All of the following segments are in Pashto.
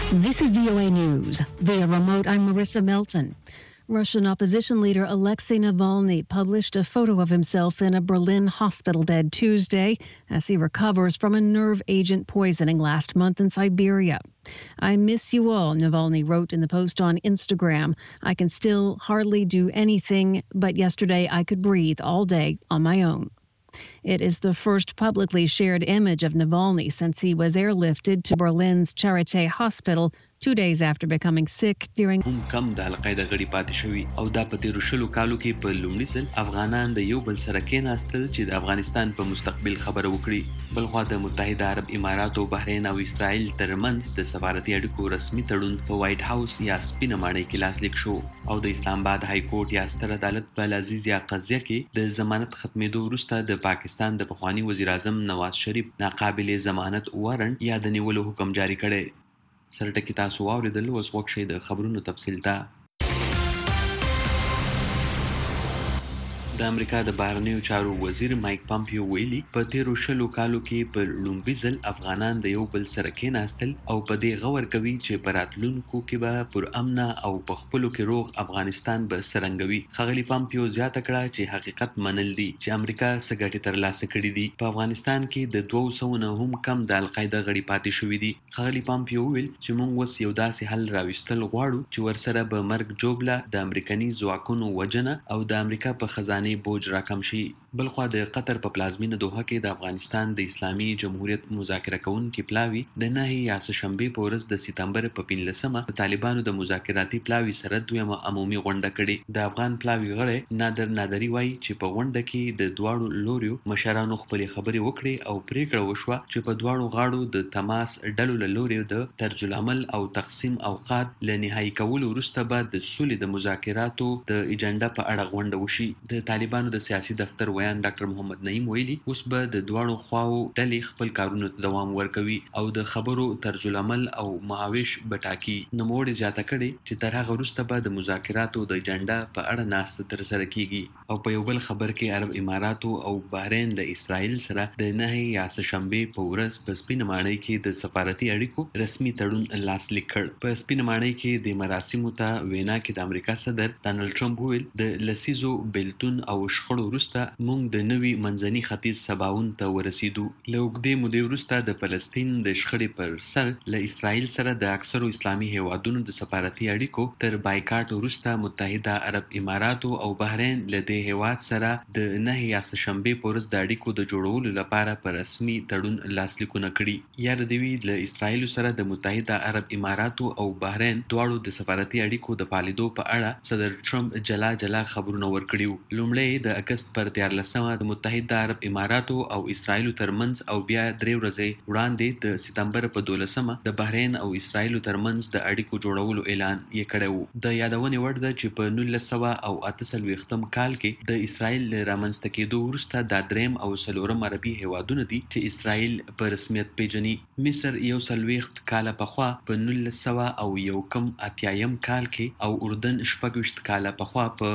This is VOA News. Via remote, I'm Marissa Melton. Russian opposition leader Alexei Navalny published a photo of himself in a Berlin hospital bed Tuesday as he recovers from a nerve agent poisoning last month in Siberia. "I miss you all," Navalny wrote in the post on Instagram. "I can still hardly do anything, but yesterday I could breathe all day on my own." It is the first publicly shared image of Navalny since he was airlifted to Berlin's Charité Hospital 2 days after becoming sick during هم کم د القاعده غړي پاتې شوي او دا په تیرو شلو کالو کې په لومړي ځل افغانان د یو بل سره کېناستل چې د افغانستان په مستقبل خبره وکړي. بلخوا د متحده عرب اماراتو، بحرین او اسرائیل ترمنځ د سفارتي اړیکو رسمي تړون په وایټ هاوس یا سپینه ماڼۍ کې لاسلیک شو او د اسلام آباد های کورټ یا ستر عدالت په لذیذیا قضیه کې د ضمانت ختمېدو وروسته د پاکستان د پخواني وزیر اعظم نواز شریف ناقابل ضمانت وارنټ یا د نیولو حکم جاری کړی. سرټکی تاسو واوریدل، اوس وخت شي د خبرونو تفصیل ته. د امریکا د بهرنیو چارو وزیر مایک پامپیو ویلي په تیرو شلو کالو کې په لومړي ځل افغانان د یو بل سره کېناستل او په دې غور کوي چې په راتلونکو کې به پر امنه او په خپلو کې روغ افغانستان به څرنګوي. ښاغلي پامپیو زیاته کړه چې حقیقت منل دي چې امریکا څه ګټې ترلاسه کړي دي. په افغانستان کې د 200 نه هم کم د القاعده غړي پاتې شوي دي. ښاغلي پامپیو ویل چې موږ اوس یو داسې حل راوستل غواړو چې ورسره به مرګ جوړه د امریکایي ځواکونو وجنه او د امریکا په خزانه بوج راکم شي. بلخوا د قطر په پلازمینه دوحه کې د افغانستان د اسلامي جمهوریت مذاکره کوونکي پلاوي د نهي یا سهشنبې په ورځ د سپتمبر په 15مه د طالبانو د مذاکراتي پلاوي سره دویمه عمومي غونډه کړې. د افغان پلاوي غړی نادر نادری وایي چې په غونډه کې د دواړو لوریو مشرانو خپلې خبرې وکړې او پریکړه وشوه چې په دواړو غاړو د تماس ډلو له لوري د طرز العمل او تقسیم اوقات له نهایی کولو وروسته به د سولې د مذاکراتو د ایجنډا په اړه غونډه وشي. د طالبانو د سیاسي دفتر ویان ډاکټر محمد نعیم ویلي اوس به د دواړو خواو ډلې خپل کارونو ته دوام ورکوي او د خبرو طرز العمل او مهاوش بټاکي. نوموړي زیاته کړې چې تر هغه وروسته به د مذاکراتو د ایجنډا په اړه ناسته ترسره کیږي. او په یو بل خبر کې عرب اماراتو او بحرین د اسرائیل سره د نهي یا سهشنبې په ورځ په سپینه ماڼۍ کې د سفارتي اړیکو رسمي تړون لاسلیک کړ. په سپینه ماڼۍ کې د مراسمو ته وینا کې د امریکا صدر ډانلډ ټرمپ ویل د لسیزو بیلتون او شخړو وروسته موږ د نوي منځني ختیځ سباوون ته ورسېدو. له اوږدې مودې وروسته د فلسطین د شخړې پر سر له اسرائیل سره د اکثرو اسلامي هیوادونو د سفارتي اړیکو تر بایکاټ وروسته متحده عرب اماراتو او بحرین له دې هیواد سره د نهي یا سهشنبې په ورځ د اړیکو د جوړولو لپاره په رسمي تړون لاسلیکونه کړي. یاد دې وي له اسرائیل سره د متحده عرب اماراتو او بحرین دواړو د سفارتي اړیکو د فعالیدو په اړه صدر ټرمپ جلا خبرونه ورکړي. لومړی د اگست پر 14مه د متحده عرب اماراتو او اسرائیل ترمنځ او بیا 3 ورځې وړاندې د سپتمبر په 12مه د بحرین او اسرائیل ترمنځ د اړیکو جوړولو اعلان یې کړی و. د یادونې وړ ده چې په 1948م کال کې د اسرائیل رامنځته کېدو وروسته دا دریم او څلورم عربي هیوادونه دي چې اسرائیل په رسمیت پیژني. مصر 41 کاله پخوا په 1981م کال کې او اردن 26 کاله پخوا په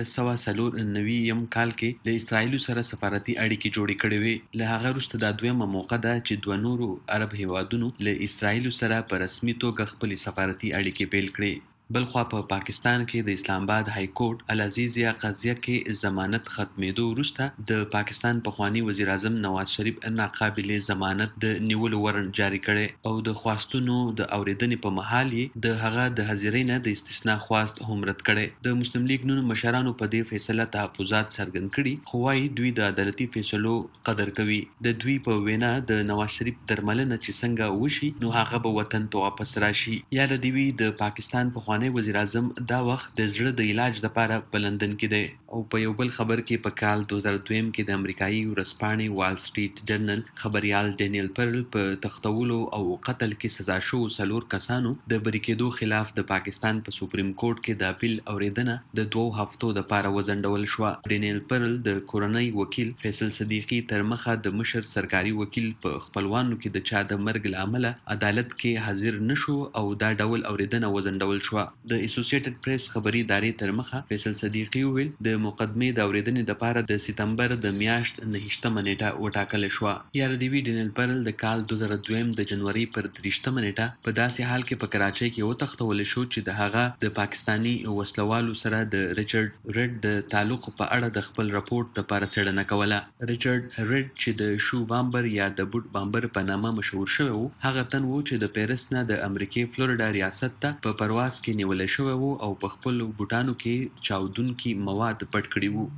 1994م کال کې له اسرائیل سره سفارتي اړیکې جوړې کړې وې. له هغه وروسته دا دویمه موقع ده چې دوه نورو عرب هیوادونو له اسرائیل سره په رسمي توګه خپلې سفارتي اړیکې پیل کړې. بلخوا په پاکستان کې د اسلام آباد های کورټ العزیزیه قضیه کې ضمانت ختمېدو وروسته د پاکستان پخوانی وزیر اعظم نواز شریف ناقابل ضمانت د نیولو وارنټ جاری کړي او د خواستونو د اوریدنې په مهال یې د هغه د حاضرۍ نه د استثناء خواست هم رد کړي. د مسلم لیگ نون مشرانو په دې فیصله تحفظات څرګند کړي خو وايي دوی د عدالتي فیصلو قدر کوي. د دوی په وینا د نواز شریف درملنه چې څنګه وشي نو هغه به وطن ته واپس راشي. یا د دوی د پاکستان پخوانی وزیر اعظم دا وخت د زړه د علاج لپاره په لندن کې دی. او په یو بل خبر کې په کال 2002 کې د امریکایي ورځپاڼې وال سټریټ جرنل خبريال ډینیل پرل په تختولو او قتل کې سزا شو 4 کسانو د بری کېدو خلاف د پاکستان په سپریم کورټ کې د اپیل اوریدنه د 2 هفتو لپاره وځنډول شو. ډینیل پرل د کورنۍ وکیل فیصل صدیقی تر مخه د مشر سرکاري وکیل په خپلوانو کې د چا د مرګ لامل عدالت کې حاضر نشو او دا ډول اوریدنه وځنډول شو. د اسوسییټډ پریس خبري ادارې تر مخه فیصل صدیقي ویل د مقدمې د اوریدنې لپاره د سپتمبر د میاشت 9 نیټه وټاکل شو. یاردیوی ډینل پرل د کال 2002 د جنوري پر 30 نیټه په داسې حال کې په کراچۍ کې وتښتول شو چې د هغه د پاکستانی وسلوالو سره د ریچارډ ریډ د تعلق په اړه د خپل راپورټ لپاره څېړنه کوله. ریچارډ ریډ چې د شو بامبر یا د بوټ بامبر په نامه مشهور شوی وو، هغه تن وو چې د پیرس نه د امریکای فلوریډا ریاست ته په پرواز کې نیول شوی وو او په خپل بوټانو کې چاودونکي مواد پټ کړي وو.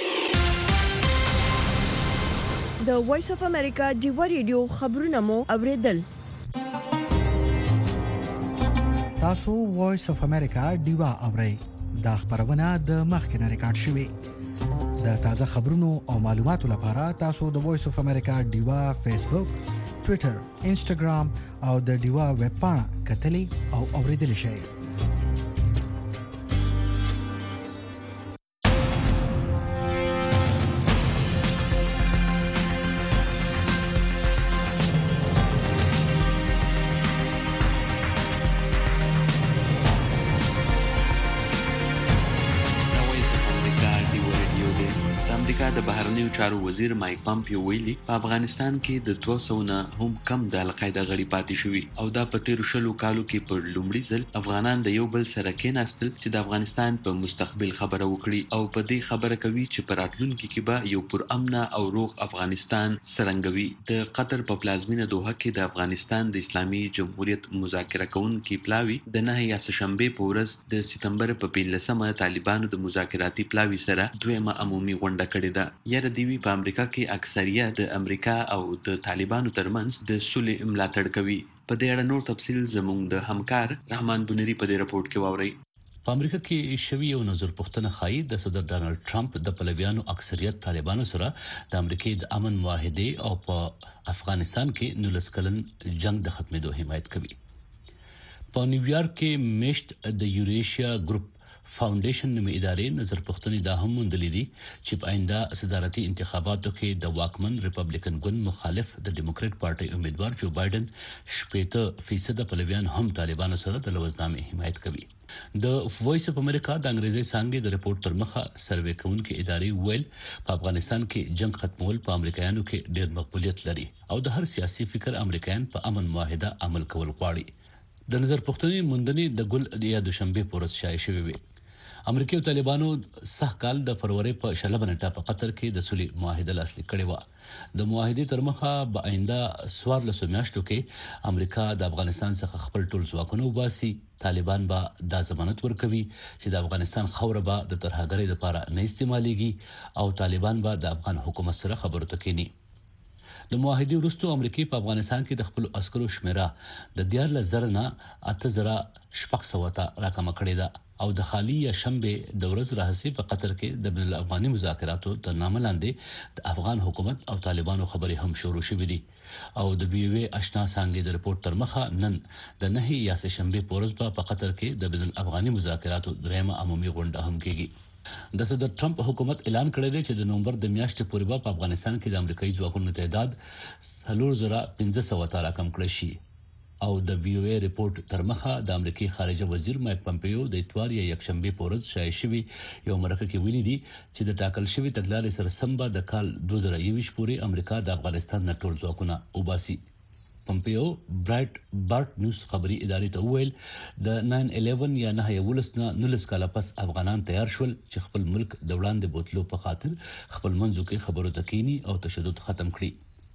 د وایس اف امریکا ډیوا ریډیو خبرونه مو اوریدل. تاسو وایس اف امریکا ډیوا اورئ. دا خبرونه د مخکنه ریکارډ شوې. د تازه خبرونو او معلوماتو لپاره تاسو د وایس اف امریکا ډیوا فیسبوک، ټوئیټر، انسټاګرام او د ډیوا ویب پاڼه کتلی او اوریدل شئ. د بهرنیو چارو وزیر مایک پامپیو ویلي په افغانستان کې د 200 نه هم کم د القاعده غړي پاتې شوي او دا په تیر شلو کالو کې په لومړي ځل افغانان د یو بل سره کېناستل چې د افغانستان په مستقبل خبره وکړي او په دې خبره کوي چې په راتلونکي کې به یو پر امن او روغ افغانستان سرنګوي. د قطر په پلازمینه دوحه کې د افغانستان د اسلامي جمهوریت مذاکره کوونکي پلاوی د 9 شنبه په ورځ د سپتمبر په 15مه طالبانو د مذاکراتي پلاوی سره دویمه عمومي غونډه کړې ده. یاردیوی په امریکا کې اکثریت د امریکا او د طالبانو ترمنځ د صلح ملاتړ کوي. په دې اړه نور تفصیل زموږ د همکار رحمان بنيري په دې رپورت کې واوري. په امریکا کې شوی یو نظر پوښتنه ښایي د صدر ډانلډ ټرمپ د پلویانو اکثریت طالبانو سره د امریکای د امن معاهده او په افغانستان کې 19 کلن جنگ د ختمېدو حمایت کوي. په نیویارک کې میشت د یوریشیا ګروپ فاونډیشن نومي ادارې نظر پوښتنې دا هم مندلې دي چې په آینده صدارتي انتخاباتو کې د واکمن ریپبلیکن ګوند مخالف د ډیموکراټ پارټي امیدوار جو بایدن 80% پلویان هم طالبانو سره د لوزنامې حمایت کوي. د وایس اف امریکا د انګریزي څانګې د رپورت تر مخه سروې کوونکې ادارې ویل په افغانستان کې جنگ ختمول په امریکایانو کې ډېر مقبولیت لري او د هر سیاسي فکر امریکایان په امن معاهده عمل کول غواړي. د نظر پوښتنې موندنې د ګل د دوشنبه پورز شایع شوې وي. امریکای او طالبانو سخت کال د فروری په 16 نیټه په قطر کې د صلح معاهده لاسلیک کړې و. د معاهده تر مخه به آینده 14 میاشتو کې امریکا د افغانستان څخه خپل ټول ځواکونه وباسي. طالبان به دا ضمانت ورکوي چې د افغانستان خوره به د ترهګرۍ لپاره نه استعماليږي او طالبان به د افغان حکومت سره خبرو ته کېني. د معاهده وروسته امریکای په افغانستان کې د خپل عسکرو شمیره د 14,000 نه 8,600 ته راکمه کړې ده او د خالی یا شنبه د ورځ راهسي په قطر کې د بین الافغاني مذاکراتو تر نامه لاندې د افغان حکومت او طالبانو خبرې هم شروع شوې دي او د بیوی آشنا څنګه د رپورت تر مخه نن د 9 یا شنبه په ورځ په قطر کې د بین الافغاني مذاکراتو دریمه عمومي غونډه هم کیږي. د صدر ټرمپ حکومت اعلان کړی دی چې د نومبر د میاشتې پورې په افغانستان کې د امریکایي ځواکونو تعداد 4500 ته راکم کړی شي او د وی او ای رپورت تر مخه د امریکای خارجه وزیر مایک پامپیو د اتوار یا یکشنبه په ورځ شایع شوی یو مرکه کې ویلي دي چې د ټاکل شوی تګلارې سره سم د کال 2021 پورې امریکا د افغانستان نه ټول ځواکونه وباسي. پامپیو برایټ بارت نیوز خبري ادارې ته وویل د 9/11 یا 9/11 کال پس افغانان تیار شول چې خپل ملک د وړاندې بوتلو په خاطر خپل منځو کې خبرو تکینی او تشدد ختم کړي.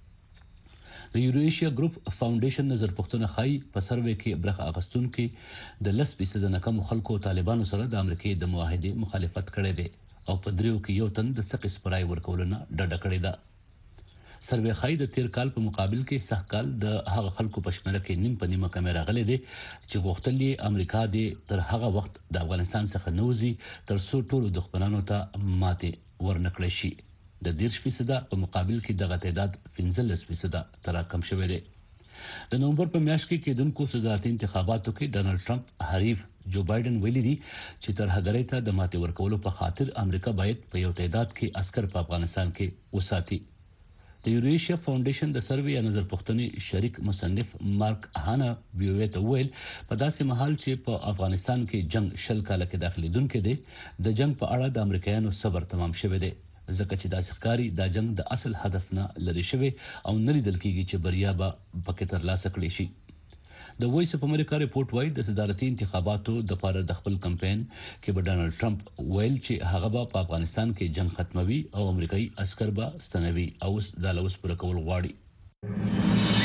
د یوریشیا ګروپ فاونډیشن نظر پوښتنه ښایي په سروې کې برخه اخیستونکو د 10% نه کم خلکو طالبانو سره د امریکای د معاهده مخالفت کړې ده او په دریو کې یو تن د سقي سپرای ورکولونه ډډه کړې ده. سروې ښایي د تیر کال په مقابل کې سخت کال د هغه خلکو په شمېره کې نیم په نیمه کمه راغلي دي چې غوښتل یې امریکا د تر هغه وخت د افغانستان څخه نوځي تر څو ټول دښمنانو ته ماته ورنکړي شي. د 10% په مقابل کې دغه تعداد 15% تراکم شوی دی. د نومبر په میاشت کې کېدونکو صدارتي انتخاباتو کې ډانلډ ټرمپ حریف جو بایدن ویلي دي چې ترهګرۍ ته د ماته ورکولو په خاطر امریکا باید په یو تعداد کې عسكر په افغانستان کې وساتي. د یوریشیا فاونډیشن د سروې یا نظر پوښتنې شریک مصنف مارک هانا بیویت ویل په داسې مهال چې په افغانستان کې جنگ شل کاله کې داخليدونکو دي د جنگ په اړه د امریکایانو صبر تمام شوی دی ځکه چې د ښکاری د جنگ د اصل هدف نه لري شوی او نه لیدل کېږي چې بریا به پکې ترلاسه کړي شي د وایس اف امریکا ریپورت وايي د صدارتي انتخاباتو د لپاره د خپل کمپاین کې به ډانلډ ټرمپ ویل چې هغه به په افغانستان کې جنگ ختموي او امریکایي عسكر به ستنوي او د لوس پر کول غواړي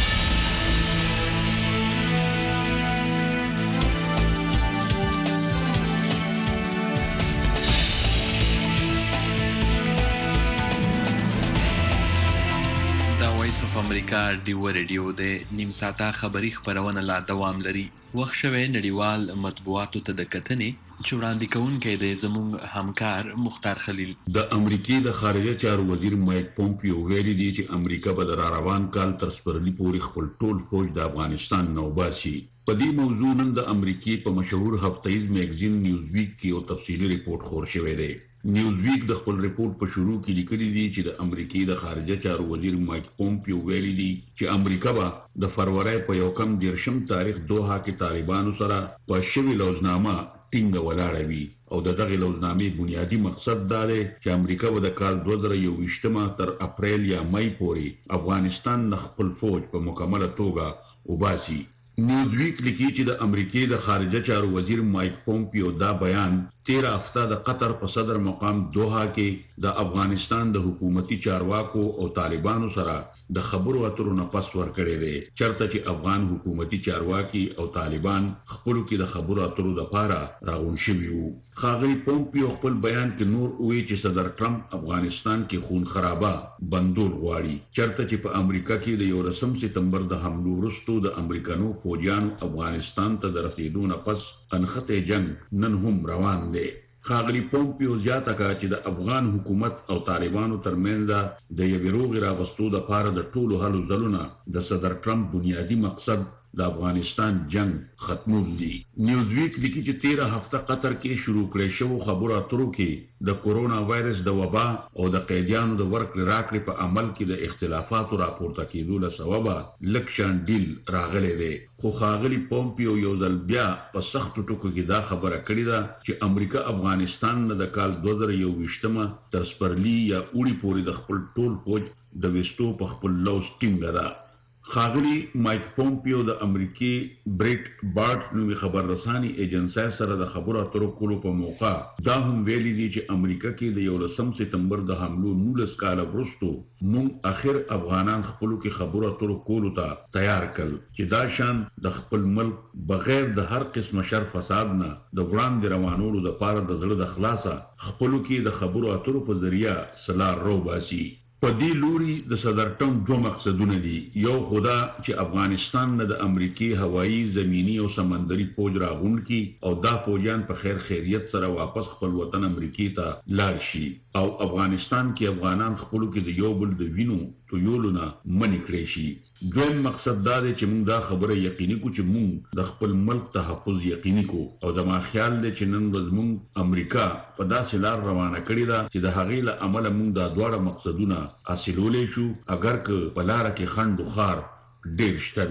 وایس اف امریکا ډیو ریډیو د نیم ساعته خبری خبرونه لا دوام لري وخت شوه نړیوال مطبوعاتو ته د کتنې چې وړاندې کوونکې د زموږ همکار مختار خلیل د امریکای د خارجه چارو وزیر مایک پومپیو ویلي دی چې امریکا به د روان کال تر سپرلی پورې خپل ټول فوج د افغانستان نو باسي په دې موضوع نن د امریکای په مشهور هفتهیز میگزین نیوز ویک کې یو تفصیلی ریپورت خور شوی دی نیوز ویک د خپل ریپورت په شروع کې لیکلي دي چې د امریکای د خارجه چارو وزیر مایک پومپیو ویلي دي چې امریکا به د فروری په یو کم 10 تاریخ دوحه کې طالبانو سره په شوی لوزنامه ټینګ ولاړه وي او دغه لوزنامې بنیادی مقصد دا دی چې امریکا به د کال 2021 تر اپریل یا مئی پورې افغانستان نه خپل فوج په مکمله توګه وباسي نیوز ویک لیکي چې د امریکای د خارجه چارو وزیر مایک پومپیو دا بیان 13 هفته د قطر په صدر مقام دوحه کې د افغانستان د حکومتي چارواکو او طالبانو سره د خبرو اترو نه پس ور کړی دی چرته چې افغان حکومتي چارواکي او طالبان خپل کې د خبرو اترو لپاره راغون شوي وو خاغلی پومپیو خپل بیان کې نور وی چې صدر ټرمپ افغانستان کې خون خرابه بندول غواړي چرته چې په امریکا کې د 11 سپتمبر د حملو وروسته د امریکانو فوجیانو افغانستان ته د رسیدو نه پس انخته جنگ نن هم روان دی خاغلی پومپیو زیاته کړه چې د افغان حکومت او طالبانو ترمنځ د یو روغ راغستو د لپاره د ټولو هلو ځلونه د صدر ټرمپ بنیادی مقصد د افغانستان جنگ ختمول دي نیوز ویک لیکي چې 13 هفته قطر کې شروع کړي شو خبرو اترو کې د کورونا وایرس د وبا او د قیدیانو د ورکړې راکړې په عمل کې د اختلافاتو راپورته کېدو له سببه لکشن ډیل راغلی دی خو خاغلی پومپیو یو ځل بیا په سخت ټکو کې دا خبره کړې ده چې امریکا افغانستان نه د کال 2021 تر سپرلی یا اوړي پورې د خپل ټول فوج د وستو په خپل لوز ټینګ ده خاغلی مایک پومپیو د امریکای بریټ بارټ نومي خبر رساني ایجنسی سره د خبرو اترو کولو په موقع دا هم ویلي دي چې امریکا کې د 11 سپتمبر د حملو 19 کال وروسته مونږ اخر افغانان خپلو کې خبرو اترو کولو ته تیار کړل چې دا شان د خپل ملک بغیر د هر قسم شر فساد نه د وړاندې روانولو لپاره د زړه د خلاصه خپلو کې د خبرو اترو په ذریعہ سلار رو باسي په دې لوري د صدر ټرمپ دوه مقصدونه دي یو خدا چې افغانستان نه د امریکای هوایی زمینی او سمندري فوج راغون کی او دا فوجان په خیر خیریت سره واپس خپل وطن امریکای ته لاړ شي او افغانستان کې افغانان خپل کې د یو بل د وینو تویولونه منی کړی شي دویم مقصد دا دی چې موږ دا خبره یقیني کو چې موږ د خپل ملک تحفظ یقیني کو او زما خیال دی چې نن ورځ موږ امریکا په داسې لار روانه کړې ده چې د هغې له امله موږ دا دواړه مقصدونه حاصلولی شو اگر که په لاره کې خنډ و خار ډېر شته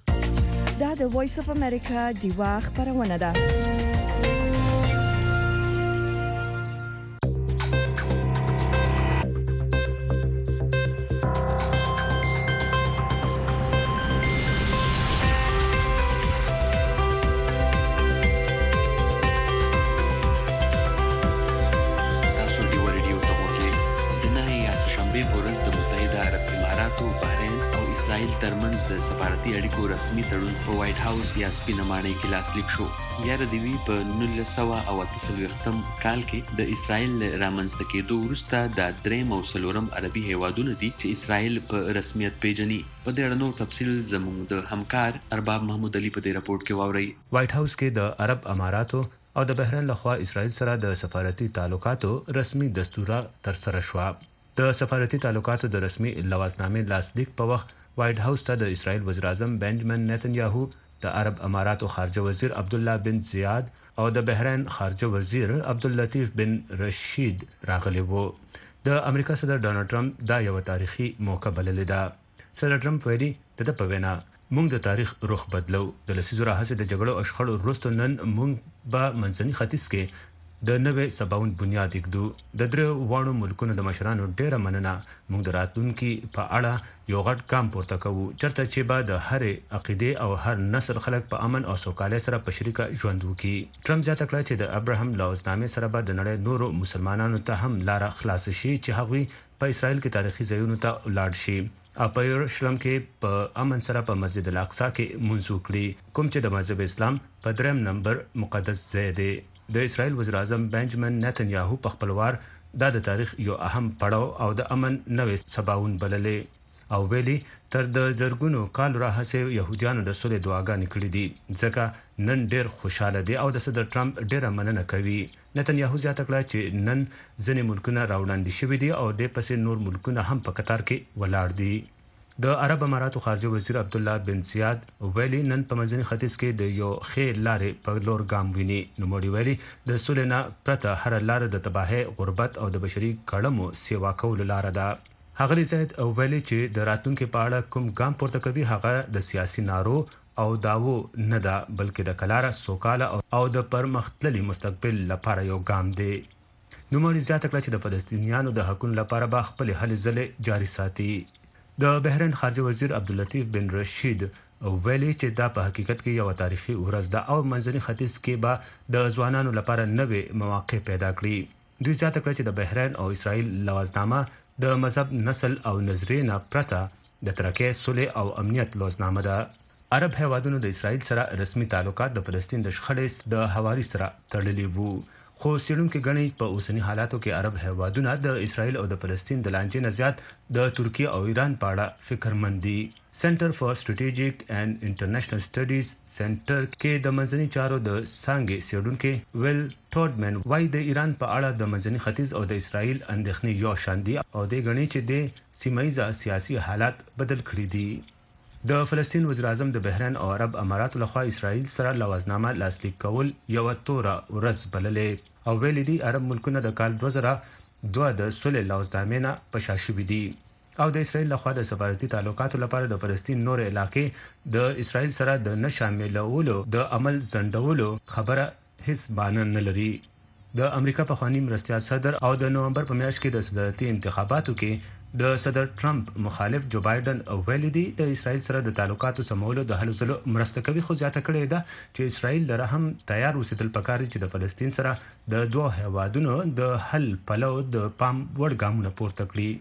دی دا د وایس اف امریکا ډیوا خبرونه ده ترمنځ د سفارتي اړیکو رسمي تړون په وایټ هاوس یا سپینه ماڼۍ کې لاسلیک شو یاره د وی په 1948 کال کې د اسرائیل رامنځته کېدو وروسته د دریم او څلورم عربي هیوادونو دي چې اسرائیل په رسمیت پیژني په دې اړه نور تفصیل زموږ د همکار ارباب محمود علي په دې راپورټ کې واوري وایټ هاوس کې د عرب اماراتو او د بحرین لخوا اسرائیل سره د سفارتي تعلقاتو رسمي دستور تر سره شو د سفارتي تعلقاتو د رسمي لوازنامې لاسلیک په وخت وایټ هاوس ته د اسرائیل وزیر اعظم بنجامین نتنیاهو د عرب اماراتو خارجه وزیر عبد الله بن زیاد او د بحرین خارجه وزیر عبد اللطیف بن رشید راغلي وو د امریکا صدر ډانلډ ټرمپ دا یو تاریخي موقع بللې ده. صدر ټرمپ ویلي د په وینا موږ د تاریخ رخ بدلو. د لسیزو راهیسې د جګړو او شخړو وروسته نن موږ به منځني ختیځ کې د نوې سباوند بنیاد ایږدو. د درې وانو ملکونو د مشرانو ډیره مننه. موږ د راتلونکي په اړه یو غټ ګام پورته کوو چرته چې به د هرې عقیده او هر نسل خلک په امن او سوکالۍ سره په شریکه ژوند وکړي. ټرمپ زیاته کړه چې د ابراهیم لوزنامې سره به د نړۍ نورو مسلمانانو ته هم لار خلاص شي چې هغوی په اسرائیل کې تاریخي ځایونو ته ولاړ شي او په یروشلم کې په امن سره په مسجد الاقصی کې منځ وکړي کوم چې د مذهب اسلام په دریم نمبر مقدس ځای دی. د اسرائیل وزیر اعظم بنجامین نتنیاهو په خپل وار دا د تاریخ یو اهم پړاو او د امن نوې سباوند بللې او ویلي تر د زرګونو کال راهیسې يهوديانو د سولې دعاګانې کړې دي ځکه نن ډېر خوشاله دي او د صدر ټرمپ ډېره مننه کوي. نتنیاهو زیاته کړه چې نن ځینې ملکونه راوړاندې شوي دي او د پسې نور ملکونه هم په قطار کې ولاړ دي. د عرب اماراتو خارجه وزیر عبد الله بن زیاد ویلي نن په منځني ختیځ کې د یو خیر لارې په لور ګام ویني. نو موږ ویلي د سولې نه پرته هر لار د تباهي غربت او د بشري کړمو سیوا کول لار ده. هغه زید ویلي چې د راتلونکو په اړه کوم ګام پورته کوي هغه د سیاسي نارو او داوو نه ده بلکې د کلاره سوکاله او د پرمختللي مستقبل لپاره یو ګام دی. نو موږ زیاته کړه چې د فلسطینیانو د حقوقو لپاره به خپل هلې ځلې جاري ساتي. د بحرین خارجه وزیر عبداللطیف بن رشید ویلي چې دا په حقیقت کې یو تاریخي ورځ ده او منځني ختیځ کې به د ځوانانو لپاره نوې مواقع پیدا کړي. دوی زیاته کړه چې د بحرین او اسرائیل لوزنامه د مذهب نسل او نظریې نه پرته د ترکیې صلح او امنیت لوزنامه ده. عرب هیوادونو د اسرائیل سره رسمي تعلقات د فلسطین د شخړې د حواري سره تړلي وو خو څېړونکو ګڼي په اوسني حالاتو کې عرب هیوادونه د اسرائیل او د فلسطین د لانجې نه زیات د ترکیه او ایران په اړه فکرمند دي. سنټر فار سټریټیجیک اینڈ انټرنیشنل سټډیز سنټر کې د منځني چارو د څانګې څېړونکو ویل ټوډمن وايي د ایران په اړه د منځني ختیځ او د اسرائیل اندېښنې یو شان دي او د ګڼي چې د سیمایي سیاسي حالات بدل کړي دي. د فلسطین وزیر اعظم د بحرین او عرب اماراتو لخوا اسرائیل سره لوزنامه لاسلیک کول یو توره ورځ بللې او ویلي دي عرب ملکونه د کال 2002 د صلح لوزنامې نه په شا شوي دي او د اسرائیل لخوا د سفارتي تعلقاتو لپاره د فلسطین نور علاقې د اسرائیل سره د نه شاملولو د عمل ځنډولو خبره هیڅ معنی نه لري. د امریکا پخوانی مرستیال صدر او د نومبر په میاشت کې د صدارتي انتخاباتو کې د صدر ټرمپ مخالف جو بایدن ویلي دي د اسرائیل سره د تعلقاتو سمولو د هلو ځلو مرسته کوي خو زیاته کړې ده چې اسرائیل لره هم تیار اوسېدل پکار دي چې د فلسطین سره د دوه هیوادونو د حل پلو د پام وړ ګامونه پورته کړي.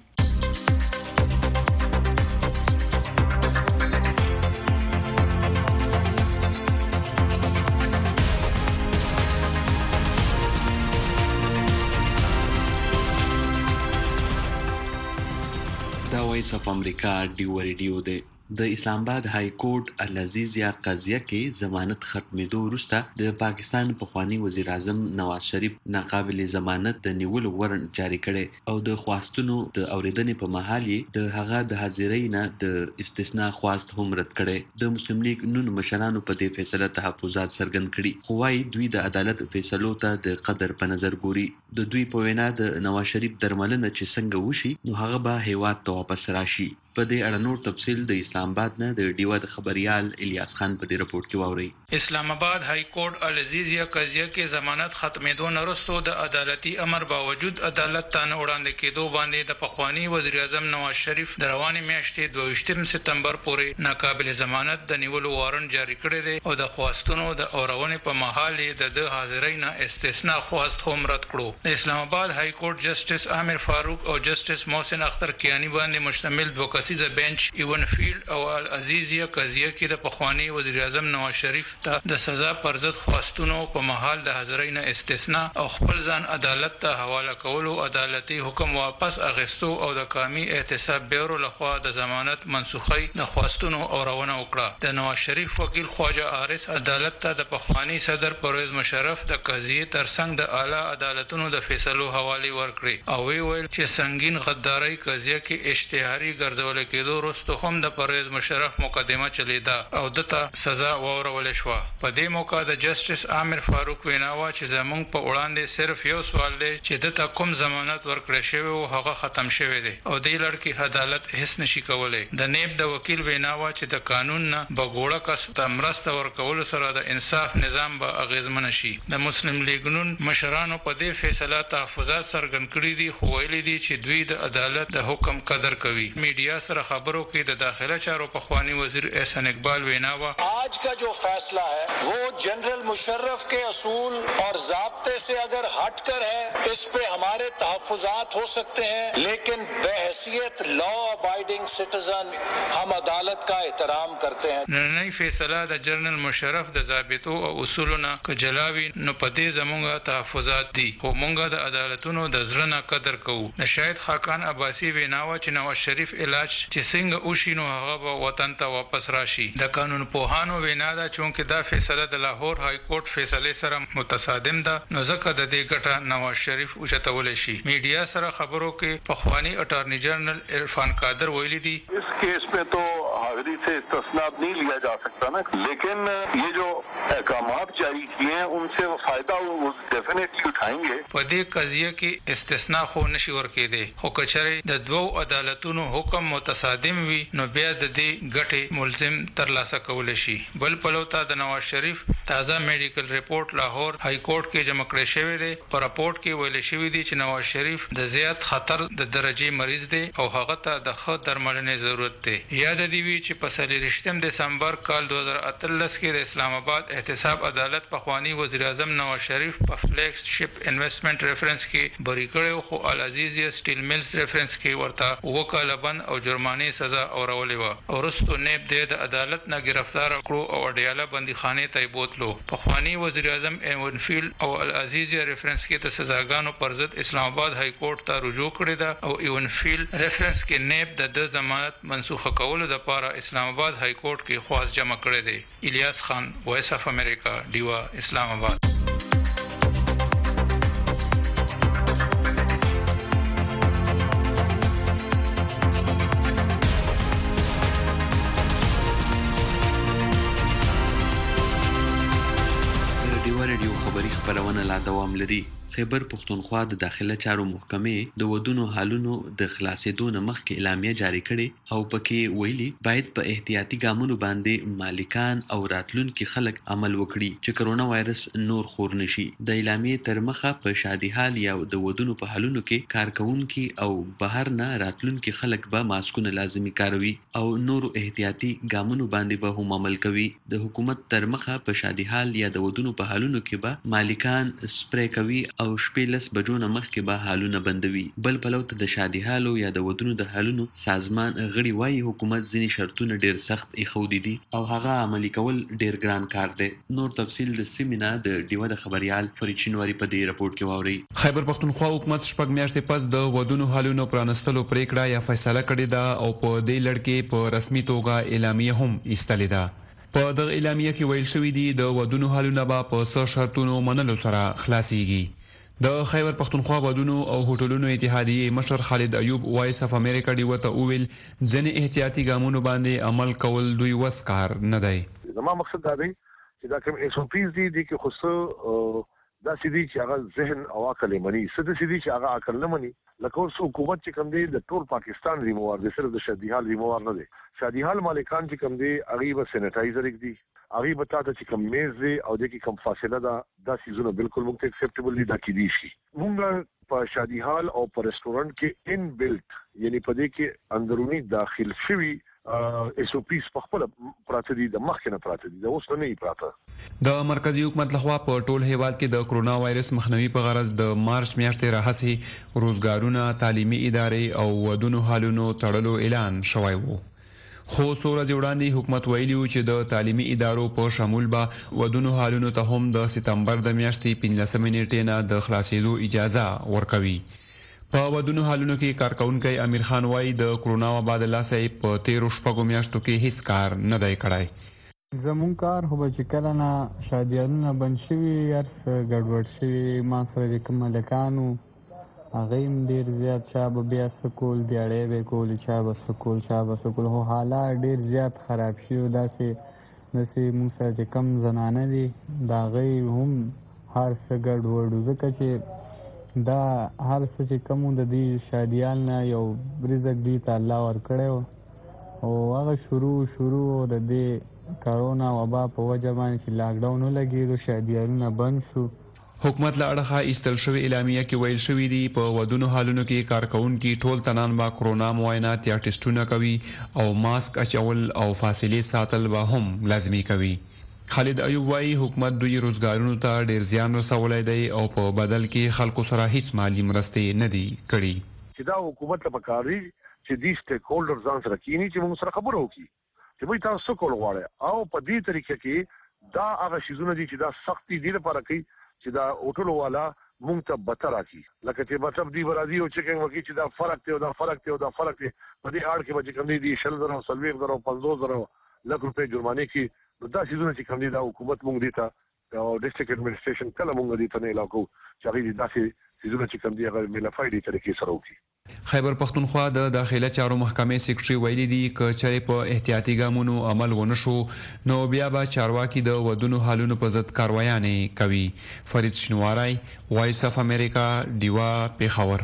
وایس اف امریکا ډیو ریډیو دی. د اسلام آباد های کورټ العزیزیه قضیه کې ضمانت ختمېدو وروسته د پاکستان پخوانی وزیر اعظم نواز شریف ناقابل ضمانت د نیولو ورنټ جاری کړي او د خواستونو د اوریدنې په مهال یې د هغه د حاضرۍ نه د استثناء خواست هم رد کړي. د مسلم لیگ نون مشرانو په دې فیصله تحفظات څرګند کړي خو وايي دوی د عدالت فیصلو ته د قدر په نظر ګوري. د دوی په وینا د نواز شریف درملنه چې څنګه وشي نو هغه به هیواد ته واپس راشي. په دې اړه نور تفصیل د اسلام آباد نه د ډیوا د خبريال الیاس خان په دې رپورت کې واوري. اسلام آباد های کورټ العزیزیه قضیه کې ضمانت ختمېدو نه وروسته د عدالتي امر باوجود عدالت ته نه وړاندې کېدو باندې د پخوانی وزیر اعظم نواز شریف د روانې میاشتې 22 سپتمبر پورې ناقابل ضمانت د نیولو وارنټ جاری کړی دی او د خواستونو د اورونې په محل د حاضرۍ نه استثناء خواست هم رد کړو. د اسلام آباد های کورټ جسټس عامر فاروق او جسټس محسن اختر کیانی باندې مشتمل دوه کسیزه بنچ ایون فیلډ او العزیزیه قضیه کې د پخوانی وزیر اعظم نواز شریف ته د سزا پر ضد خواستونو په محل د حاضرۍ نه استثناء او خپل ځان عدالت ته حواله کولو عدالتي حکم واپس اخیستو او د قومي احتساب بیورو لخوا د ضمانت منسوخي د خواستونو اورونه وکړه. د نواز شریف وکیل خواجه حارث عدالت ته د پخوانی صدر پرویز مشرف د قضیه ترڅنګ د اعلی عدالتونو د فیصلو حواله ورکړي او ویل چې سنگین غداري قضیه کې اشتهاري ګرځول ورکول کېدو وروسته هم د پرویز مشرف مقدمه چلیدا او دته سزا ورول شو. په دې موقع د جسټس عامر فاروق ویناوه چې زمونږ په وړاندې صرف یو سوال دی چې دته کوم ضمانت ورکړی شوی او هغه ختم شوی دی او د لړکی عدالت هیڅ نشي کولای. د نیب د وکیل ویناوه چې د قانون نه بغوړه کس ته مرسته ورکول سره د انصاف نظام به اغیزمن شي. د مسلم لیگ نون مشرانو په دې فیصله تحفظات څرګند کړي دي خو ویلي دي چې دوی د عدالت د حکم قدر کوي. میډیا سره خبرو کې د داخله چارو پخوانی وزیر احسان اقبال ویناوه आज का जो फैसला है वो जनरल मुशर्रफ के असूल और ज़ाब्ते से अगर हटकर है इस पे हमारे तहफ़्फ़ुज़ात हो सकते हैं लेकिन बहैसियत लॉ अबाइडिंग सिटीजन हम अदालत का एहतराम करते हैं. نئی فیصله د جنرال مشرف د ضابطو او اصولونو کجلاوي نو پدې زمونږه تحفظات دي خو مونږه د عدالتونو د زړه قدر کوو. د شاهد خاقان عباسی ویناوه چې نواز شریف علاج چې څنګه وشینو هغه وطن ته واپس راشي. د قانون پوهانو وینا ده چې دا فیصله د لاهور های کورټ فیصله سره متصادم ده نو ځکه د دې ګټه نواز شریف اوچتول شي. میډیا سره خبرو کې پخوانی اټارنی جنرال عرفان قادر ویلي دي اس کیس میں تو حاضری سے استثناء نہیں لیا جا سکتا نا لیکن یہ جو احکامات جاری کیے ہیں ان سے فائدہ وہ ڈیفینیٹلی اٹھائیں گے. په دې قضیه کې استثناء خو نشي ورکېده خو کچره د دوو عدالتونو حکم متصادم وي نو بیا د دې ګټه ملزم ترلاسه کول شي. بل پلوتا د نواز شریف تازه میډیکل ریپورت لاهور های کورټ کې جمع کړی شوی دی. په راپورټ کې ویل شوی دی چې نواز شریف د زیات خطر د درجه مریض دی او هغه ته د ښه درملنې ضرورت دی. یاد دی وی چې په 23 دسمبر کال 2013 کې د اسلام آباد احتساب عدالت پخوانی وزیر اعظم نواز شریف په فلیکس شپ انویسټمنٹ ریفرنس کې بری کړو خو العزیزیه سټیل ملز ریفرنس کې ورته وکاله بند او جرمانه سزا اورولې و او رستو نیب د عدالت نه گرفتار کړو او اډیاله بندي خانه ته بوتلو. پخوانی وزیر اعظم ایونفیلد او العزیزیه ریفرنس کې د سزاګانو پر ضد اسلام آباد های کورټ ته رجوع کړی دا او ایونفیلد ریفرنس کې نیب د ضمانت منسوخه کولو د لپاره اسلام آباد های کورټ کې خواست جمع کړی دی. الیاس خان وایس اف امریکا ډیوا اسلام آباد. ریډیو خبری خبرونه لا دوام لري. خیبر پښتونخوا د داخله چارو محکمې د ودونو حالونو د خلاصېدو نه مخکې اعلامیه جاری کړې او پکې ویلي باید په احتیاطي ګامونو باندې مالکان او راتلونکي خلک عمل وکړي چې کرونا وایرس نور خور نشي. د اعلامیې تر مخه په شادي حال یا د ودونو په حالونو کې کارکونکي او بهر نه راتلونکي خلک به ماسکونه لازمي کاروي او نور احتیاطي ګامونو باندې به هم عمل کوي. د حکومت تر مخه په شادي حال یا د ودونو په حالونو کې به مالکان سپری کوي او شپې لس بجو نه مخکې به حالونه بندوي. بل پلو ته د شادي حالو یا د ودونو د حالونو سازمان غړي وایي حکومت ځینې شرطونه ډیر سخت ایښودي دي او هغه عملي کول ډیر ګران کار دی. نور تفصیل د سیمینا د ډیوه د خبريال فرید شینواری په دې رپورت کې واوري. خیبر پښتونخوا حکومت شپږ میاشتې پس د ودونو حالونو پرانستلو پریکړه یا فیصله کړې ده او په دې لړ کې په رسمي توګه اعلامیه هم ایستلې ده. په دغه اعلامیه کې ویل شوی دی د ودونو حالونه به په څو شرطونو منلو سره خلاصيږي. د خیبر پښتونخوا ودونو او هوټلونو اتحادیې مشر خالد ایوب وایس اف امریکا دی وته اویل ځنې احتیاطي ګامونو باندې عمل کول دوی وس کار نه دی. زما مقصد دا دی چې دا کوم ایس او پیز دي چې خصوص دا سیدی چې هغه ذهن او عقل مني سده سیدی چې هغه عقل نه مني لکه اوس حکومت چې کوم دی د ټول پاکستان ریموار دي صرف د شادي حال ریموار نه دي. شادي حال مالکان چې کوم دی هغه به سینیټایزر دی هغه به تاسو چې کوم میز دی او د کې کوم فاصله ده دا سيزونه بالکل موږ ته اکسپټیبل دي دا کې دي شي. موږ په شادي حال او په ریسټورانټ کې ان بلټ یعنی په دې کې اندرونی داخل شوی ایس او پیز په خپل پراته دي د مخکنه پراته دي د اوس نه پراته. د مرکزی حکومت لخوا په ټول هیواد کې د کرونا وایرس مخنیوي په غرض د مارچ میاشتې راهسي روزګارونه تعلیمي ادارې او ودونو حالونو تړلو اعلان شوی وو. خو څو ورځې وړاندې حکومت ویلي و چې د تعلیمي ادارو په شمول به ودونو حالونو ته هم د سپتمبر د میاشتې 15 نیټې نه د خلاصېدو اجازه ورکوي. په ودونو حالونو کې کارکونکي امیر خان وایي د کرونا وبا د لاسه په 13 شپږو میاشتو کې هیڅ کار نه دی کړی. زمون کار خو چې کله نه شادیانونه بند شوي هر څه ګډوډ شوي ما سره د کوم ملکانو هغه هم ډیر زیات چا به بیا سکول دیاړې به کول چا به سکول هو حالات ډیر زیات خراب شي او داسې موږ سره چې کم زنانه دي دا غي هم هر څه ګډ وډو ځکه چې دا هر څه چې کوم د دې شادیال نه یو رزق دی ته الله ورکړو او هغه شروع د دې کرونا وبا په وجه باندې چې لاک ډاون ولګېدو شادیالونه بند شو. حکومت له اړخه ایستل شوی اعلامیه کې ویل شوی دی په ودونو حالونو کې کارکونکو ټول تنان با کرونا معاینات یا ټیسټونه کوي او ماسک اچول او فاصله ساتل به هم لازمي کوي. خالد ایوب وايي حکومت دوی روزګارونو ته ډیر زیان رسولای دی او په بدل کې خلکو سره هیڅ مالی مرستې نه دي کړې. چې دا حکومت ته پکاري چې دې سټیک هولډرز ځان سره کینی چې موږ سره خبرو وکړي چې وایي تاسو کول غواړئ او په دې طریقې کې دا هغه شیزونه دي چې دا سختي دي لپاره کوي چې دا اوټلو والا مونږ ته بتر راکړي لکه چې مطلب دی برادي او چیکینګ وکړي چې دا فرق دی په دې اړ کې به کوم دي 100,000 لک روپے جرمانه کې دا شیزونه چې کوم دي دا حکومت مونږ دي ته او ډیسټریکټ ایڈمنسټریشن کله مونږ دي ته نه علاقو چې هغه داسې شیزونه چې کوم دي هغه ملافایډي طریقې سره وکړي. خیبر پختونخوا د داخله چارو محکمې سیکریټري ویلي دی ک چېرې په احتیاطي ګامونو عمل ونشو نو بیا به چارواکي د ودونو حالونو په ضد کاروایانې کوي. فرید شنواری وایس اف امریکا دیوا پیښور.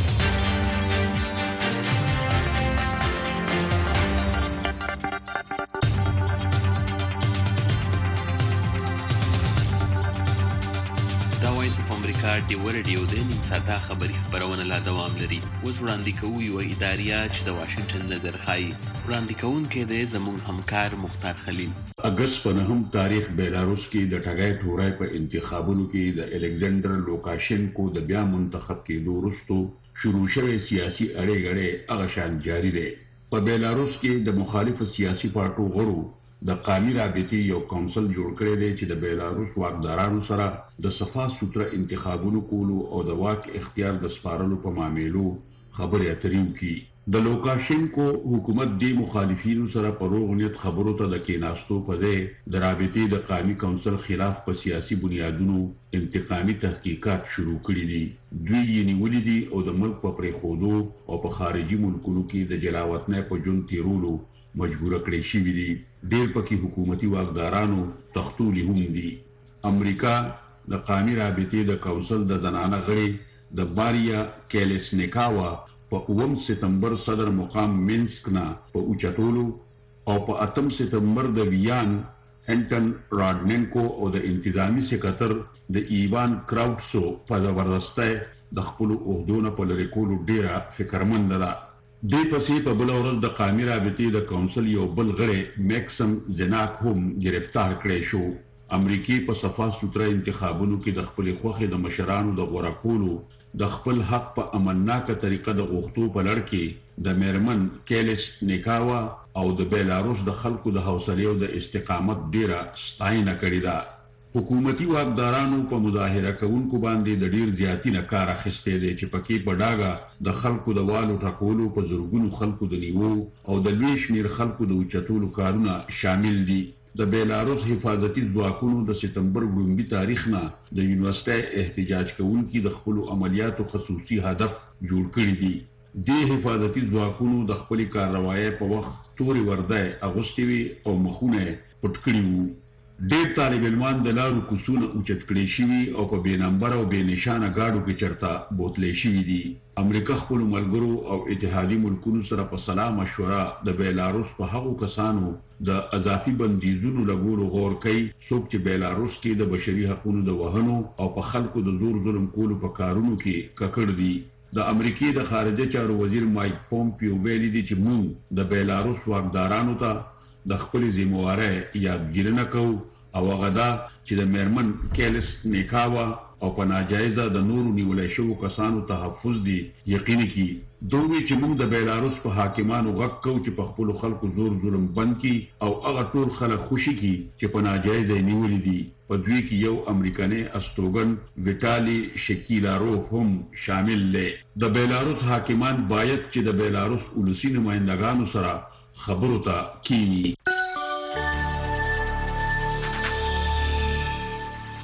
دی ورډیو د نن ساته خبری خبرونه لا دوام لري. اوس وړاندې کوو یو اداریه چې د واشنگټن نظر خایي. وړاندې کوونکی دی زموږ همکار مختار خلیل. اگست په 9 تاریخ بیلاروس کې د ټاګای ټورای په انتخابونو کې د الکساندر لوکاشینکو د بیا منتخب کېدو وروسته شروع شوی سیاسي اړیګړې هغه شان جاری دی. په بیلاروس کې د مخالف سیاسي پارټو غړو د قومي رابطې یو کونسل جوړ کړی دی چې د بیلاروس واکدارانو سره د صفا سوتره انتخابونو کولو او د واک اختیار د سپارلو په معاملو خبرې اترې وکړي. د لوکاشینکو حکومت د مخالفینو سره په روغ نیت خبرو ته د کېناستو په ځای د رابطې د قومي کونسل خلاف په سیاسي بنیادونو انتقامي تحقیقات شروع کړي دي. دوی یې نیولي دي او د ملک په پرېښودو او په خارجي ملکونو کې د جلاوطنۍ په ژوند تیرولو مجبور کړی شوی دي. ډېر پکې حکومتي واکدارانو تختولي هم دي. امریکا د قومي رابطې د کونسل د زنانه غړي د باریا کیلسنیکاوا په 9 سپتمبر صدر مقام مینسک نه په اوچتولو او په 8 سپتمبر د ویان انټن راډننکو او د انتظامی سکرټر د ایوان کراوټسو په زبردسته د خپل عہدونو په لری کولو ډیره فکرمند ده. دې پسې په بل ورځ د قومي رابطې د کونسل یو بل غړی میکسم زناک هم گرفتار کړی شو. امریکای په صفا سوتره انتخابونو کې د خپل خوخي د مشرانو د غوړه کولو د خپل حق په امنناکه طریقه د غوښتو په لړ کې د میرمن کیلس نیکاوا او د بیلاروس د خلکو د حوصله او د استقامت ډیره ستاینه کړې ده. حکومتي واکدارانو په مظاهره کوونکو باندې د ډیر زیاتی نه کار اخیسته دي چې پکې په ډاګه د خلکو د والو ټاکولو په زورګونو خلکو د نیوو او د لوی شمیر خلکو د اوچتولو کارونه شامل دي. د بیلاروس حفاظتي ځواکونو د سپتمبر لومړي تاریخ نه د یونیورسيټي احتجاج کوونکو د خپل عملیاتو خصوصي هدف جوړ کړی دي. د حفاظتي ځواکونو د خپل کاروایی په وخت توري ورده اغوستوي او مخونه پټ کړی وو. ډېر طالب علمان د لارو کوڅونه اوچت کړي شوي او په بې نمبر او بې نشانه گاډو کې چرته بوتلې شوي دي. امریکا خپل ملګرو او اتحادي ملکونو سره په سلام مشوره د بیلاروس په هغو کسانو د اضافي بندیزونو لګولو غور کوي څوک چې بیلاروس کې د بشري حقوقو د وهنو او په خلکو د زور ظلم کولو په کارونو کې ککړ دي. د امریکای د خارجه چارو وزیر مایک پومپیو ویلي دی چې موږ د بیلاروس واکدارانو ته د خپل ذمہواره یادګیرنه کوو او هغه دا چې د میرمن کیلس نیکاوا او په ناجایزه د نورو نیولای شوو کسانو تحفظ دي یقیني کی. دوی چې موږ د بیلاروس په حاکمانو غږ کوو چې په خپل خلکو زور ظلم بند کی او هغه ټول خلک خوشي کی چې په ناجایزه نیولې دي. په دوی کې یو امریکایي استوګن ویټالي شکیلاروف هم شامل دی. د بیلاروس حاکمان باید چې د بیلاروس ولسی نمائندګانو سره خبرو ته کینی.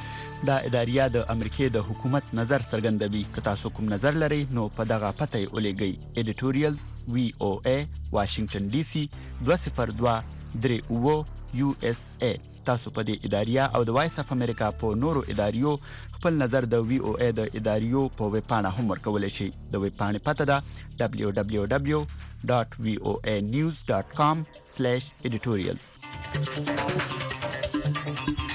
دا اداریه د امریکای د حکومت نظر څرګندوي. که تاسو کوم نظر لرئ نو په دغه پته یې ولېږئ: editorials VOA Washington DC 20238 USA. تاسو په دې اداریه او د وایس اف امریکا په نورو اداریو خپل نظر د VOA د اداریو په ویب پاڼه هم ورکولی شئ. د ویب پاڼې پته ده www.voanews.com/editorials.